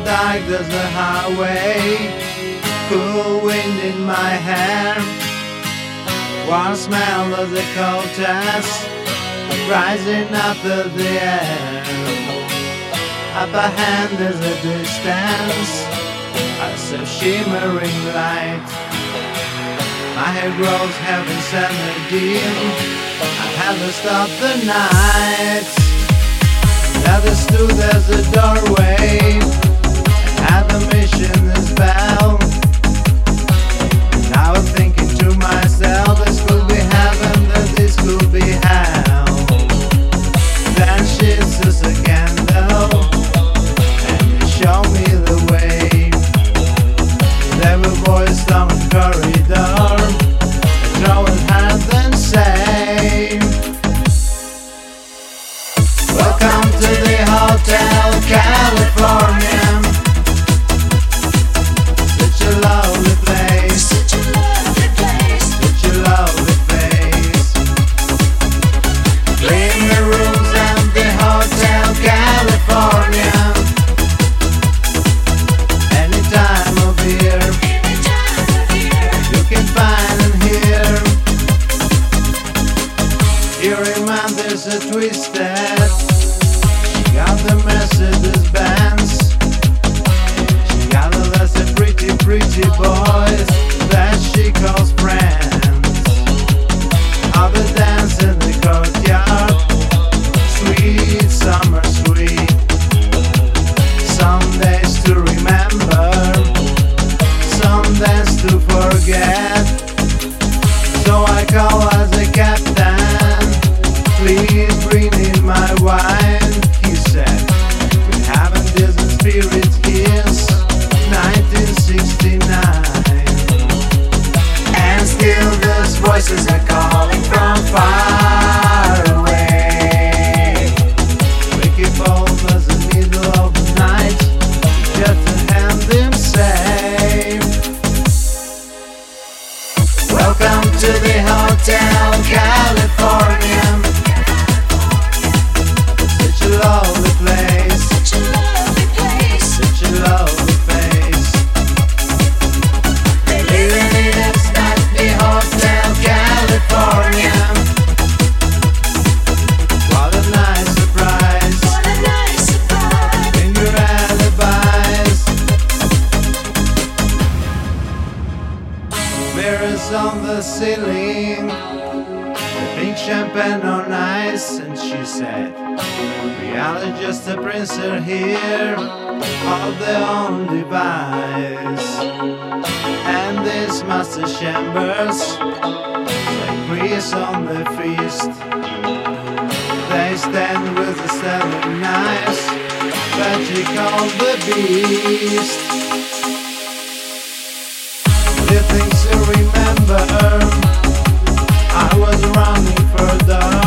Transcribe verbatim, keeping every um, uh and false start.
dark there's a highway, cool wind in my hair, warm smell of the cold dust rising up in the air. Up ahead there's a distance, as a shimmering light. My hair grows heavy summer dim, I had to stop the night. Another stood there's a doorway, had the mission is bell. Now I'm thinking to myself, this could be heaven, that this could be hell. Then she says a candle, and they show me the way. There were boys down the corridor, they throw it hard and say, welcome to the Hotel California. Such a lovely place, Such a lovely place. such a lovely place. Clean the rooms and the Hotel California. Any time of year, Any time of year. you can find and hear. Your mind there's a twisted. She got the Mercedes Benz. She got a lot of pretty, pretty boys that she calls friends. Other dance in the courtyard, sweet summer sweet. Some days to remember, some days to forget. So I call as a captain, please bring in my wine. He said, we haven't decent spirits since nineteen sixty-nine. And still those voices are calling from far away. We keep almost in the middle of the night, just to hand them safe. Welcome to the Hotel California. Such a lovely place, Such a lovely place. such a lovely face. They live in it at the Hotel California. What a nice surprise What a nice surprise. in your alibis. Mirrors on the ceiling, pink champagne on ice, and she said, we are just a princer here, of their own device. And these master chambers, like grease on the feast. They stand with the seven knives, magical the beast. The things to remember, I was running for the